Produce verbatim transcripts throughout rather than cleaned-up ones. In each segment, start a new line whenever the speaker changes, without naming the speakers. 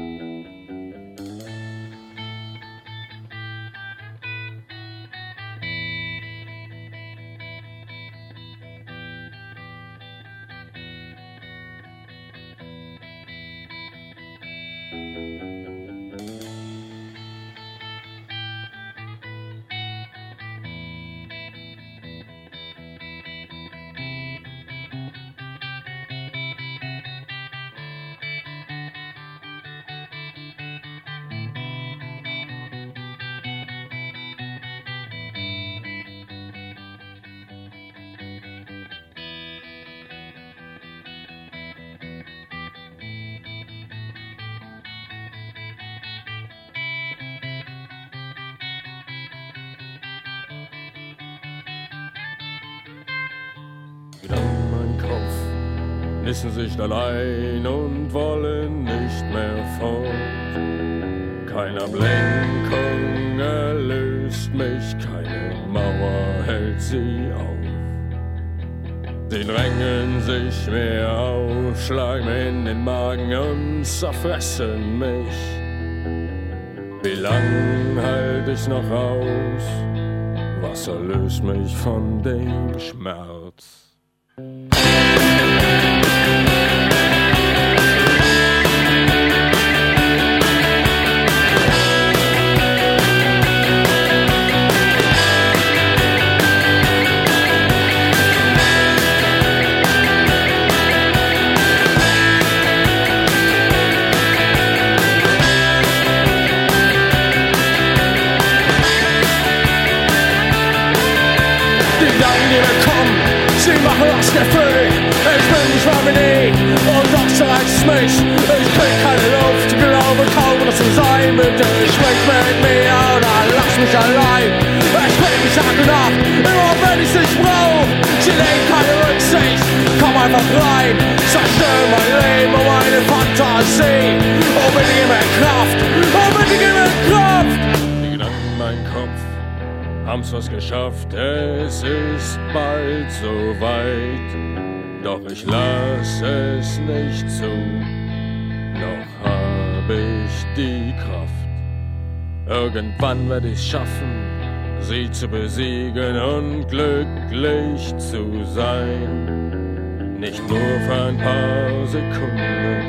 Gedanken mein Kopf nissen sich allein und wollen nicht mehr fort. Keine Ablenkung erlöst mich, keine Mauer hält sie auf. Sie drängen sich mir auf, schlagen mir in den Magen und zerfressen mich. Wie lang halt ich noch aus? Was erlöst mich von dem Schmerz? Sie machen das Gefühl, ich bin nicht mehr wie nie und doch zerreißt mich. Ich krieg keine Luft, glaube kaum, dass du sein bitte. Sprich mit mir oder lass mich allein. Ich bin nicht Tag und Nacht, immer wenn ich dich brauch. Sie legen keine Rücksicht, komm einfach rein. Zerstör mein Leben und meine Fantasie. Oh bitte gib mir Kraft, oh bitte gib mir Kraft. Die Gedanken in meinem Kopf haben's was geschafft, es ist bald so weit. Doch ich lass es nicht zu, noch hab ich die Kraft. Irgendwann werd ich's schaffen, sie zu besiegen und glücklich zu sein. Nicht nur für ein paar Sekunden,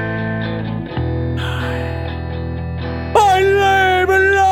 nein, ein Leben lang.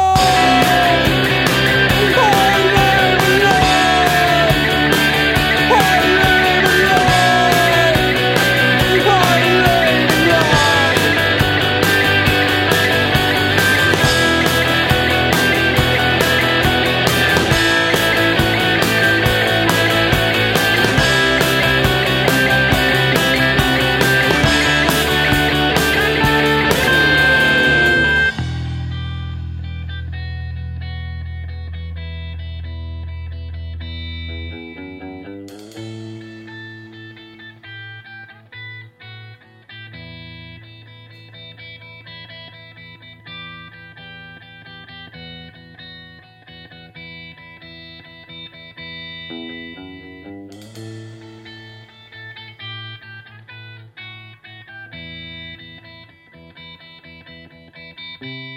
Thank you.